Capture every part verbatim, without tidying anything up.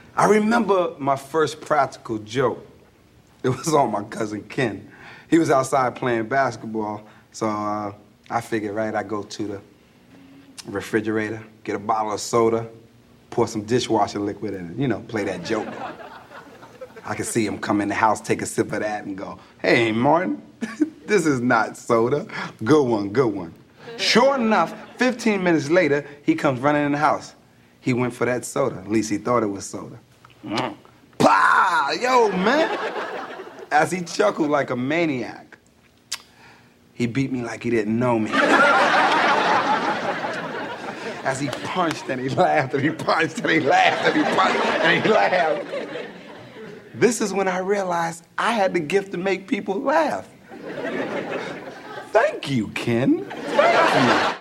I remember my first practical joke. It was on my cousin Ken. He was outside playing basketball, so uh, I figured, right, I go to the refrigerator, get a bottle of soda, pour some dishwasher liquid in it, you know, play that joke. I could see him come in the house, take a sip of that, and go, "Hey, Martin, this is not soda. Good one, good one." Sure enough, fifteen minutes later, he comes running in the house. He went for that soda. At least he thought it was soda. Mm. Pah! Yo, man! As he chuckled like a maniac, he beat me like he didn't know me. As he punched and he laughed and he punched and he laughed and he punched and he laughed. This is when I realized I had the gift to make people laugh. Thank you, Ken. Thank you.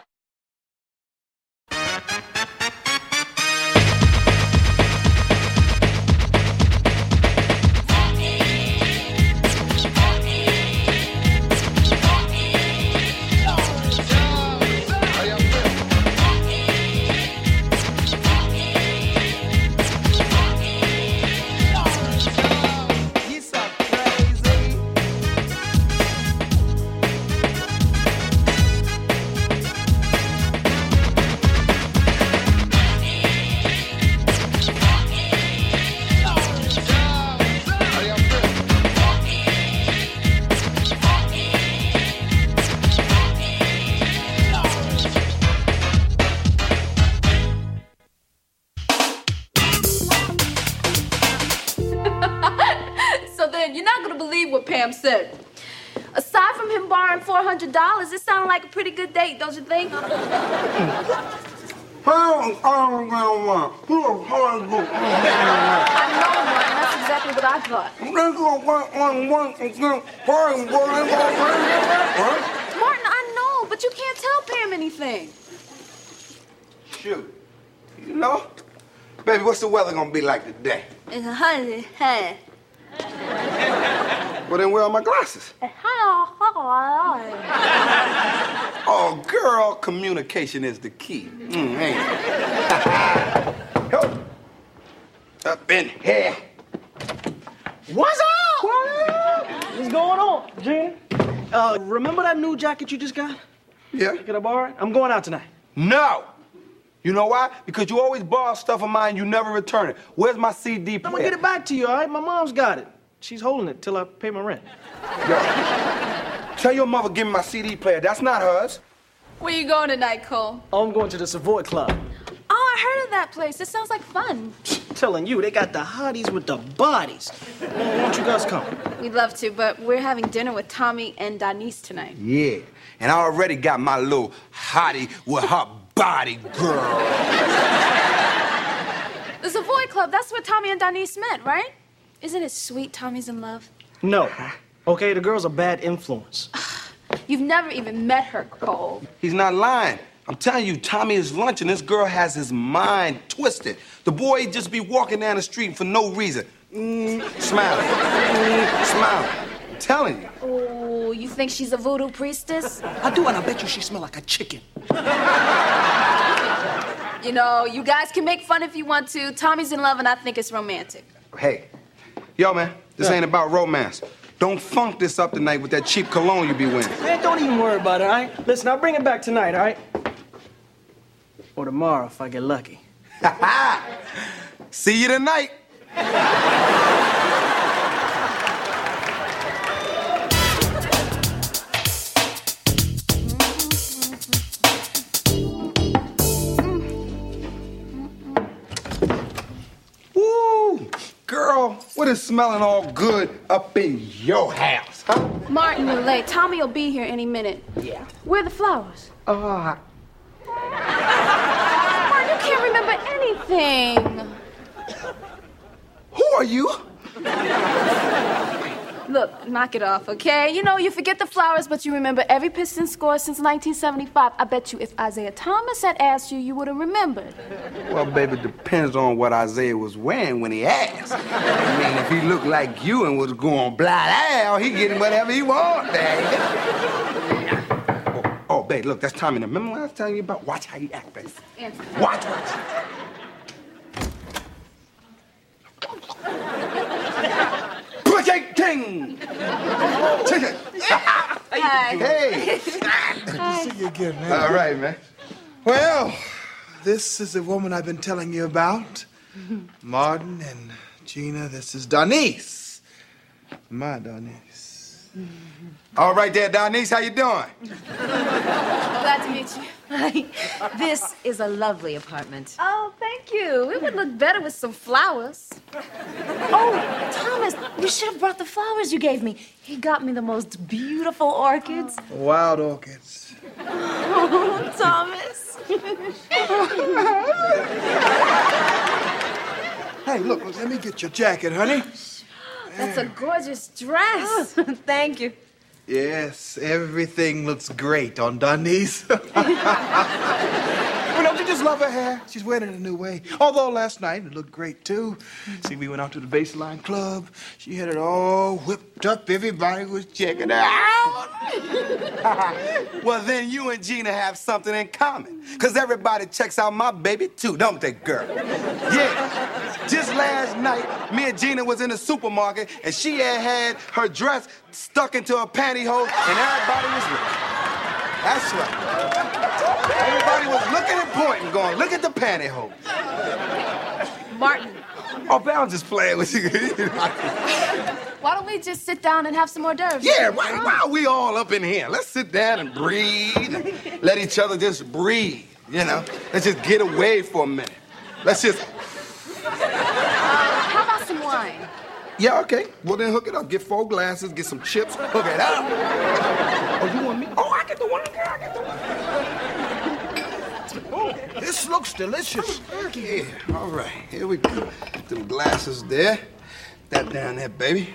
You're not gonna believe what Pam said. Aside from him borrowing four hundred dollars, it sounded like a pretty good date, don't you think? I know, Martin. That's exactly what I thought. Martin, I know, but you can't tell Pam anything. Shoot. You know? Baby, what's the weather gonna be like today? It's a hundred, hey. Well, then where are my glasses? Oh, girl, communication is the key. Mm, ain't it? Up in here. What's up? What's going on, Gina? Uh, remember that new jacket you just got? Yeah. Can I borrow it? I'm going out tonight. No. You know why? Because you always borrow stuff of mine, you never return it. Where's my C D player? I'm gonna get it back to you, all right? My mom's got it. She's holding it till I pay my rent. Yo, tell your mother give me my C D player. That's not hers. Where you going tonight, Cole? Oh, I'm going to the Savoy Club. Oh, I heard of that place. It sounds like fun. Telling you, they got the hotties with the bodies. Why don't you guys come? We'd love to, but we're having dinner with Tommy and Denise tonight. Yeah, and I already got my little hottie with her body, girl. The Savoy Club, that's where Tommy and Denise met, right? Isn't it sweet Tommy's in love? No. Okay, the girl's a bad influence. You've never even met her, Cole. He's not lying. I'm telling you, Tommy is lunch and this girl has his mind twisted. The boy just be walking down the street for no reason. Mm, smiling. Mm, smiling. I'm telling you. Oh, you think she's a voodoo priestess? I do, and I bet you she smell like a chicken. You know, you guys can make fun if you want to. Tommy's in love, and I think it's romantic. Hey, yo, man, this yeah. ain't about romance. Don't funk this up tonight with that cheap cologne you be wearing. Man, don't even worry about it, all right? Listen, I'll bring it back tonight, all right? Or tomorrow, if I get lucky. See you tonight. Woo! Girl, what is smelling all good up in your house, huh? Martin, we're late. Tommy will be here any minute. Yeah. Where are the flowers? Uh, Martin, you can't remember anything. Who are you? Look, knock it off, okay? You know, you forget the flowers, but you remember every Pistons score since nineteen seventy-five. I bet you if Isaiah Thomas had asked you, you would have remembered. Well, baby, it depends on what Isaiah was wearing when he asked. I mean, if he looked like you and was going blah blah, he getting whatever he want, baby. Oh, oh, babe, look, that's Tommy. Now, remember what I was telling you about? Watch how you act, baby. Answer. Watch, watch. Hi. Hey. Good to see you again, man. All right, man. Well, this is the woman I've been telling you about. Martin and Gina, this is Donise. My Donise. All right there, Donise, how you doing? Glad to meet you. Hi. This is a lovely apartment. Oh, thank you. It would look better with some flowers. Oh, Thomas, you should have brought the flowers you gave me. He got me the most beautiful orchids. Wild orchids. Oh, Thomas. Hey, look, look, let me get your jacket, honey. That's a gorgeous dress. Thank you. Yes, everything looks great on Donise. Well, don't you just love her hair? She's wearing it a new way. Although last night it looked great, too. See, we went out to the Baseline Club. She had it all whipped up. Everybody was checking her out. Well, then you and Gina have something in common. Because everybody checks out my baby, too, don't they, girl? Yeah. Just last night, me and Gina was in the supermarket, and she had had her dress stuck into her pantyhose, and everybody was looking. That's right. Everybody was looking and pointing, going, look at the pantyhose. Martin, Oh, but I'm just playing with you. why don't we just sit down and have some hors d'oeuvres? Yeah, why, why are we all up in here? Let's sit down and breathe. And let each other just breathe, you know? Let's just get away for a minute. Let's just... Uh, how about some wine? Yeah, okay. Well, then hook it up. Get four glasses, get some chips, hook it up. Oh, you want me? Oh, I get the wine, girl. I get the wine. Oh, this looks delicious. Yeah, all right. Here we go. Them glasses there. That down there, baby.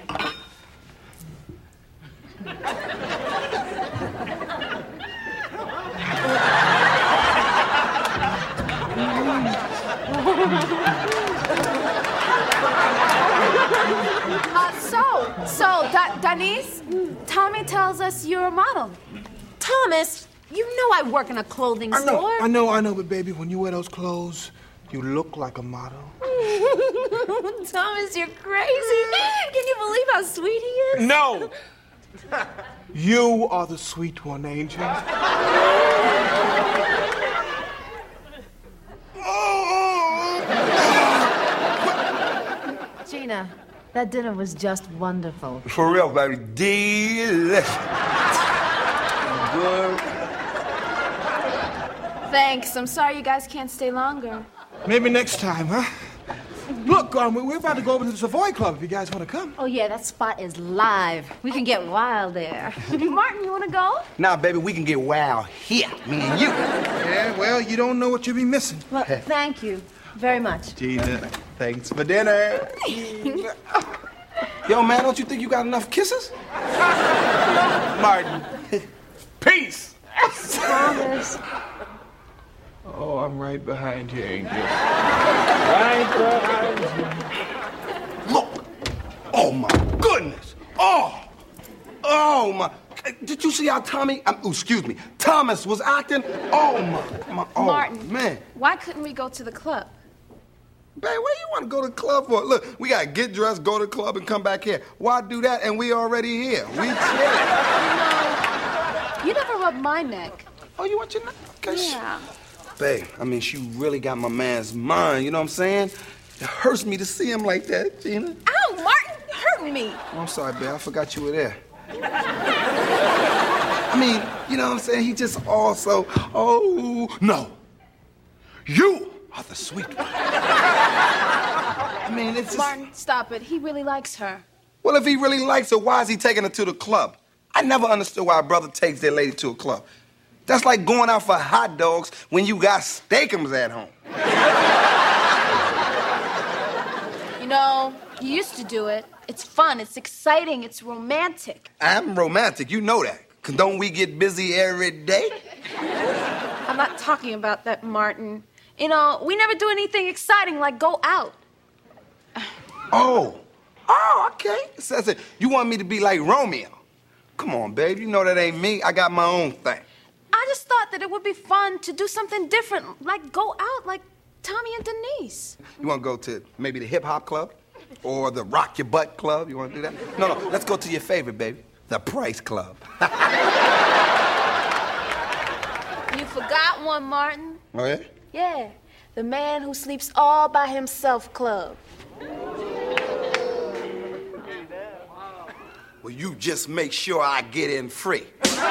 Uh, so, so, da- Donise, Tommy tells us you're a model. Thomas, you know I work in a clothing I know, store. I know, I know, but baby, when you wear those clothes, you look like a model. Thomas, you're crazy. Can you believe how sweet he is? No! You are the sweet one, Angel. Gina, that dinner was just wonderful. For real, baby. Delicious. Good. Thanks. I'm sorry you guys can't stay longer. Maybe next time, huh? Look, um, we're about to go over to the Savoy Club if you guys want to come. Oh, yeah, that spot is live. We can get wild there. Martin, you want to go? Now, baby, we can get wild here, me and you. Yeah, well, you don't know what you'll be missing. Well, thank you very much. Gina, thanks for dinner. Yo, man, don't you think you got enough kisses? Martin. Peace! Thomas. Oh, I'm right behind you, Angel. Right behind you. Look. Oh, my goodness. Oh. Oh, my. Did you see how Tommy, um, oh, excuse me, Thomas was acting? Oh, my, my oh, Martin, man. why couldn't we go to the club? Babe, where you want to go to the club for? Look, we got to get dressed, go to the club, and come back here. Why do that? And we already here. We chilling. You never rubbed my neck. Oh, you want your neck? Okay. Yeah. Babe, I mean, she really got my man's mind, you know what I'm saying? It hurts me to see him like that, Gina. Ow, Martin, you're hurting me. Oh, I'm sorry, babe. I forgot you were there. I mean, you know what I'm saying? He just also, oh, no. You are the sweet one. I mean, it's just... Martin, stop it. He really likes her. Well, if he really likes her, why is he taking her to the club? I never understood why a brother takes their lady to a club. That's like going out for hot dogs when you got steakums at home. You know, you used to do it. It's fun, it's exciting, it's romantic. I'm romantic, you know that. 'Cause don't we get busy every day? I'm not talking about that, Martin. You know, we never do anything exciting like go out. Oh. Oh, okay. So, so you want me to be like Romeo? Come on, babe. You know that ain't me. I got my own thing. I just thought that it would be fun to do something different, like go out like Tommy and Denise. You want to go to maybe the hip-hop club? Or the rock your butt club? You want to do that? No, no. Let's go to your favorite, baby. The Price Club. forgot one, Martin. Oh, yeah? Yeah, the man who sleeps all by himself club. Well, you just make sure I get in free.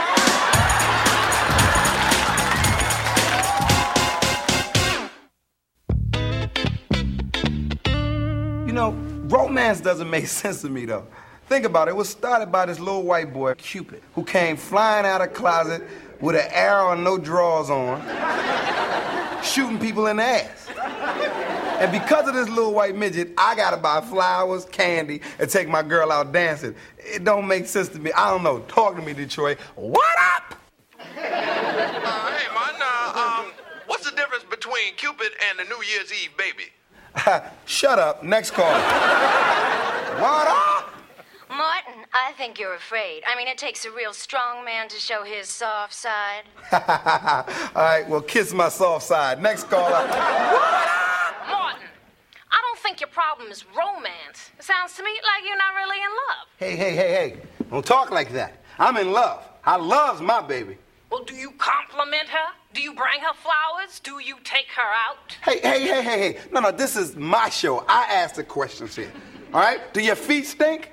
You know, romance doesn't make sense to me, though. Think about it. It was started by this little white boy, Cupid, who came flying out of the closet with an arrow and no drawers on, shooting people in the ass. And because of this little white midget, I gotta buy flowers, candy, and take my girl out dancing. It don't make sense to me. I don't know. Talk to me, Detroit. What up? Uh, hey, man, uh, um, what's the difference between Cupid and the New Year's Eve baby? Shut up. Next call. What up? Martin, I think you're afraid. I mean, it takes a real strong man to show his soft side. All right, well, kiss my soft side. Next caller. What up? Martin, I don't think your problem is romance. It sounds to me like you're not really in love. Hey, hey, hey, hey. Don't talk like that. I'm in love. I loves my baby. Well, do you compliment her? Do you bring her flowers? Do you take her out? Hey, hey, hey, hey, hey. No, no, this is my show. I ask the questions here. All right? Do your feet stink?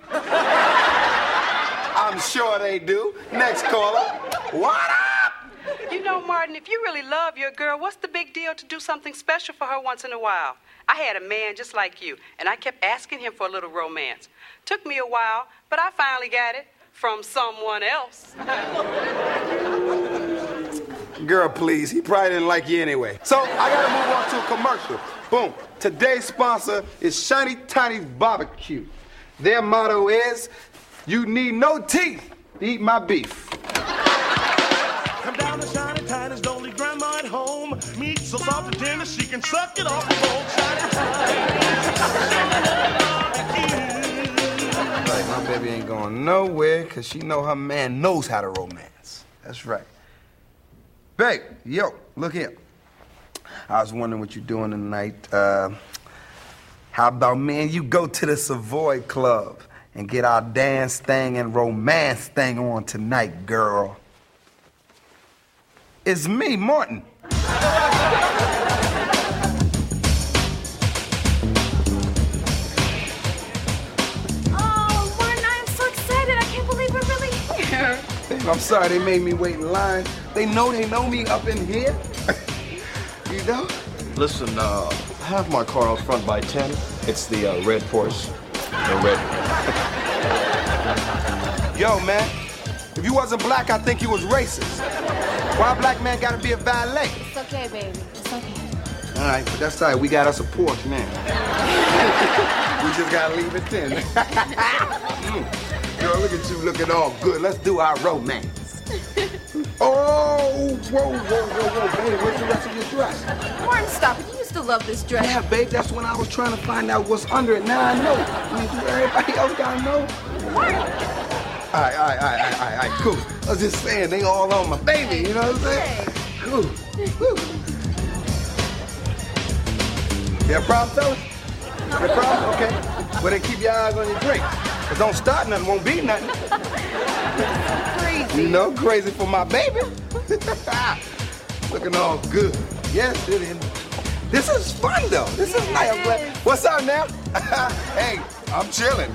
I'm sure they do. Next caller. What up? You know, Martin, if you really love your girl, what's the big deal to do something special for her once in a while? I had a man just like you, and I kept asking him for a little romance. Took me a while, but I finally got it from someone else. Girl, please. He probably didn't like you anyway. So I gotta move on to a commercial. Boom. Today's sponsor is Shiny Tiny Barbecue. Their motto is, you need no teeth to eat my beef. Come down to Shiny Tiny's, don't leave grandma at home. Meat so soft to dinner, she can suck it off the bone. Shiny Tiny's. Right, my baby ain't going nowhere because she know her man knows how to romance. That's right. Babe, yo, look here. I was wondering what you're doing tonight. Uh, how about me and you go to the Savoy Club and get our dance thing and romance thing on tonight, girl? It's me, Martin. Oh, Martin, I am so excited. I can't believe we're really here. Babe, I'm sorry they made me wait in line. They know they know me up in here. You know? Listen, uh, I have my car out front by ten. It's the uh, red Porsche. The red. Yo, man, if you wasn't black, I'd think you was racist. Why a black man gotta be a valet? It's okay, baby. It's okay. All right, but that's all right. We got us a Porsche now. We just gotta leave it then. mm. Girl, look at you looking all good. Let's do our romance. Oh, whoa, whoa, whoa, whoa, baby, what's the rest of your dress? Martin, stop it. You used to love this dress. Yeah, babe, that's when I was trying to find out what's under it. Now I know. I mean, do everybody else gotta know? What? All right, all right, all right, all right, all right, cool. I was just saying, they all on my baby, you know what I'm saying? Cool. Woo. You have a problem, fellas? You have a problem? Okay. Well, then keep your eyes on your drinks. But don't start nothing, won't be nothing. Crazy. You know, crazy for my baby. Looking all good. Yes, it is. This is fun, though. This is nice. I'm glad. What's up now? Hey, I'm chilling.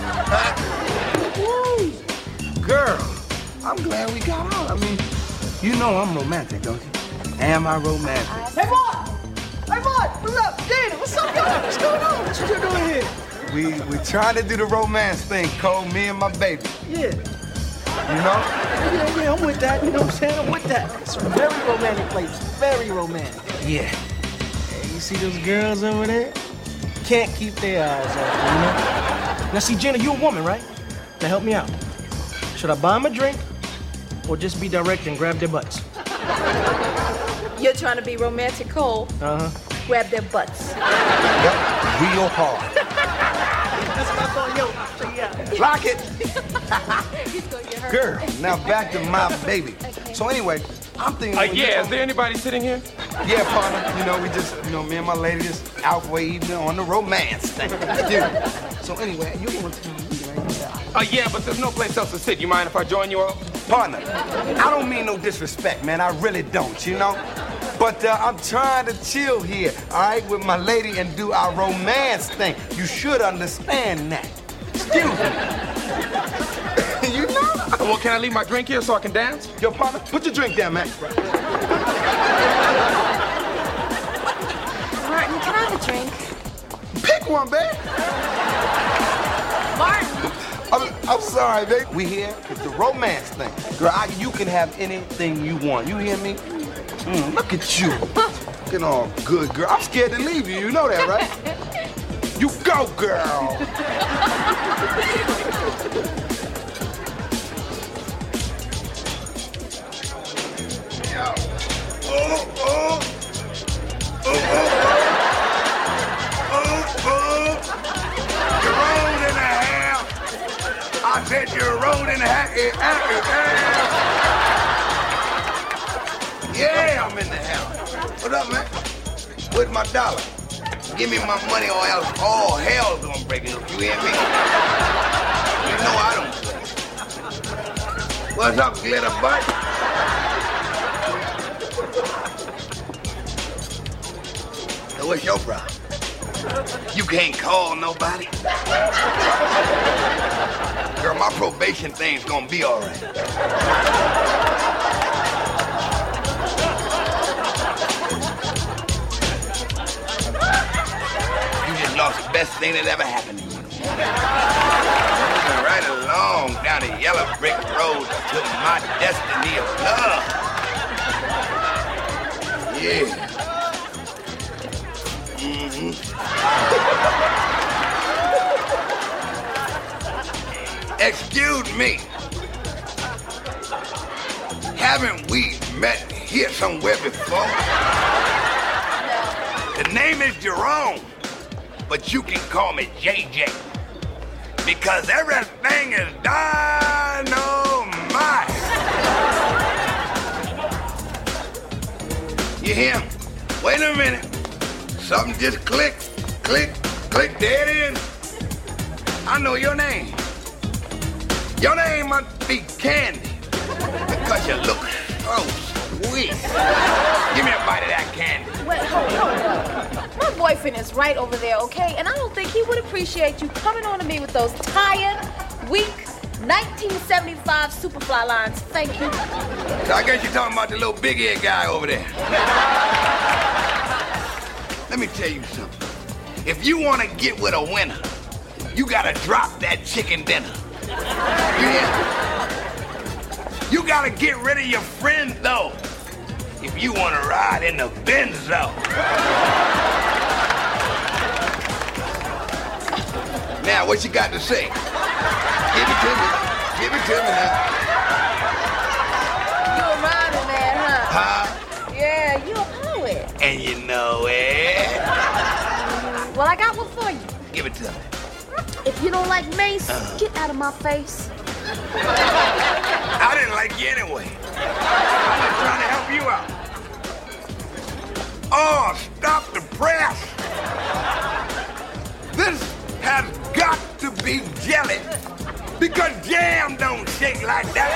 Woo. Girl, I'm glad we got out. I mean, you know I'm romantic, don't you? Am I romantic? Hey, Mark! Hey, Mark! What's up? Dana, what's up, y'all? What's going on? What you doing here? We we trying to do the romance thing, Cole, me and my baby. Yeah. You know? Yeah, yeah, I'm with that. You know what I'm saying? I'm with that. It's a very romantic place. Very romantic. Yeah. Hey, you see those girls over there? Can't keep their eyes off them, you know? Now, see, Jenna, you a woman, right? Now, help me out. Should I buy them a drink or just be direct and grab their butts? You're trying to be romantic, Cole. Uh-huh. Grab their butts. Yep, real hard. That's what I thought, yo. Check it out. Lock it. He's gonna get hurt. Girl, now back to my baby. So anyway, I'm thinking... Uh, yeah, is there anybody sitting here? Yeah, partner. You know, we just, you know, me and my lady just out for evening on the romance thing. Dude. So anyway, you want to tell me right now? Uh, yeah, but there's no place else to sit. You mind if I join you all? Partner, I don't mean no disrespect, man. I really don't, you know? But uh, I'm trying to chill here, all right, with my lady and do our romance thing. You should understand that. Excuse me. You know? Well, can I leave my drink here so I can dance? Yo, partner, put your drink down, man. Martin, can I have a drink? Pick one, babe. Martin. I'm, I'm sorry, babe. We here. It's the romance thing. Girl, I, you can have anything you want. You hear me? Mm, look at you. Looking all good, girl. I'm scared to leave you. You know that, right? You go, girl. Oh, oh. Oh, oh, oh. Oh, oh. You rolled in the half. I said you rolled in the half. Yeah, I'm in the house. What up, man? Where's my dollar? Give me my money or else all hell's gonna break loose. You hear me? You know I don't play. What's up, glitter butt? So what's your problem? You can't call nobody? Girl, my probation thing's gonna be all right. The best thing that ever happened to you. Moving right along down the yellow brick road to my destiny of love. Yeah. Mm-hmm. Excuse me. Haven't we met here somewhere before? The name is Jerome. But you can call me J J, because everything is dynamite. You hear me? Wait a minute. Something just clicked, click, click, there it is. I know your name. Your name must be Candy, because you look so sweet. Give me a bite of that candy. Wait, hold, hold, hold. My boyfriend is right over there, okay? And I don't think he would appreciate you coming on to me with those tired, weak, nineteen seventy-five Superfly lines. Thank you. So I guess you're talking about the little big-eared guy over there. Let me tell you something. If you want to get with a winner, you got to drop that chicken dinner. You hear? You got to get rid of your friends, though, if you want to ride in the Benzo. Now, what you got to say? Give it to me. Give it to me now. You a rhyming man, huh? Huh? Yeah, you a poet. And you know it. Mm, well, I got one for you. Give it to me. If you don't like Mace, uh-huh. get out of my face. I didn't like you anyway. I'm just trying to help you out. Oh, stop the press. This has got to be jelly, because jam don't shake like that.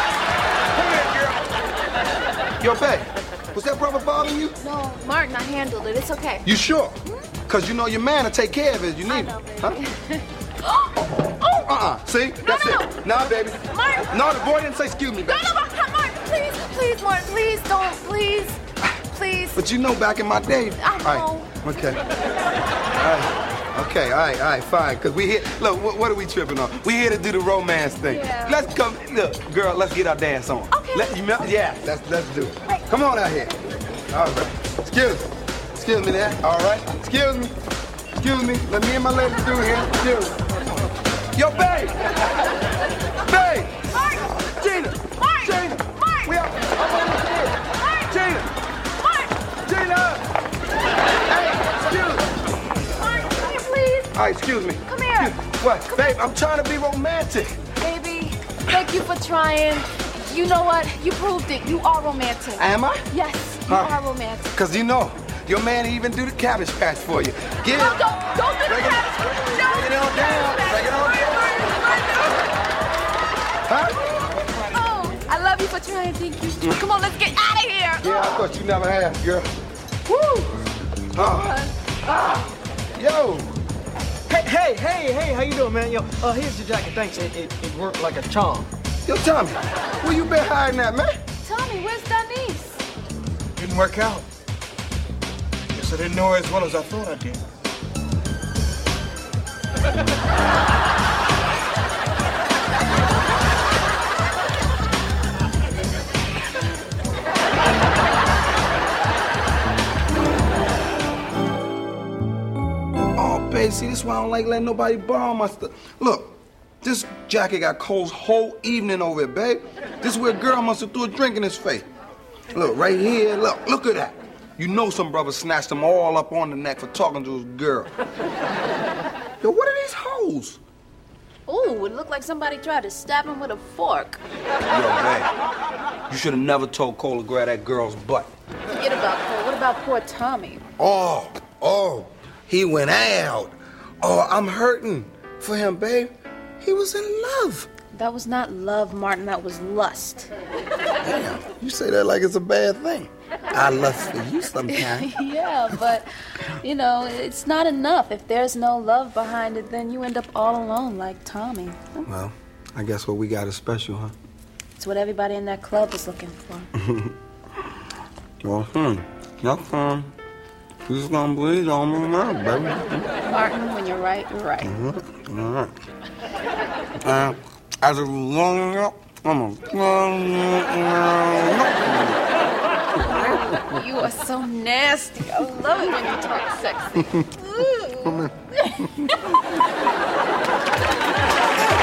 Come here, girl. Yo, babe, was that brother bothering you? No, Martin, I handled it. It's okay. You sure? Because you know your man will take care of it if you need know, it. Huh? Oh! Uh-uh. See? That's no, it. Nah, baby. Martin. No, the boy didn't say excuse me, baby. No, no, no, Martin, please, please, Martin, please don't, please, please. But you know back in my day. I know. All right. Okay. All right. Okay, all right, all right, fine. Because we here, look, what, what are we tripping on? We here to do the romance thing. Yeah. Let's come, look, girl, let's get our dance on. Okay. Let, you, yeah, let's, let's do it. Right. Come on out here. All right. Excuse me. Excuse me there. All right. Excuse me. Excuse me. Let me and my lady through here. Excuse me. Yo, babe. Babe. Martin. Gina. Martin. Gina. Martin. We are, I'm on the kid. Martin. Gina. Martin. Gina. Hey, excuse me. Martin, come here, please. All right, excuse me. Come here. What? Come Babe, here. I'm trying to be romantic. Baby, thank you for trying. You know what? You proved it. You are romantic. Am I? Yes, you Huh. are romantic. Because you know, your man even do the cabbage patch for you. Get No, it. don't, don't do the Break it- cabbage. No. Break it on down. Break it on down. Huh? Oh, for trying, thank you. Come on, let's get out of here. Yeah, I thought you never had, girl. Woo! Uh, ah, yo! Hey, hey, hey, hey, how you doing, man? Yo, uh, here's your jacket. Thanks. It, it, it worked like a charm. Yo, Tommy, where you been hiding at, man? Tommy, where's Denise? Didn't work out. Guess I didn't know her as well as I thought I did. Oh, babe, see, this is why I don't like letting nobody borrow my stuff. Look, this jacket got Cole's whole evening over it, babe. This is where a girl must have threw a drink in his face. Look, right here, look, look at that. You know some brother snatched them all up on the neck for talking to his girl. Yo, what are these hoes? Ooh, it looked like somebody tried to stab him with a fork. Yo, babe, you should have never told Cole to grab that girl's butt. Forget about Cole. What about poor Tommy? Oh, oh, he went out. Oh, I'm hurting for him, babe. He was in love. That was not love, Martin. That was lust. Damn, you say that like it's a bad thing. I lust for you sometimes. Yeah, but, you know, it's not enough. If there's no love behind it, then you end up all alone like Tommy. Well, I guess what we got is special, huh? It's what everybody in that club is looking for. Well, hmm, that's fine. You just gonna bleed on me now, baby. Martin, when you're right, you're right. Mm-hmm. All right. Uh, as a long as I'm a... You are so nasty. I love it when you talk sexy. Ooh.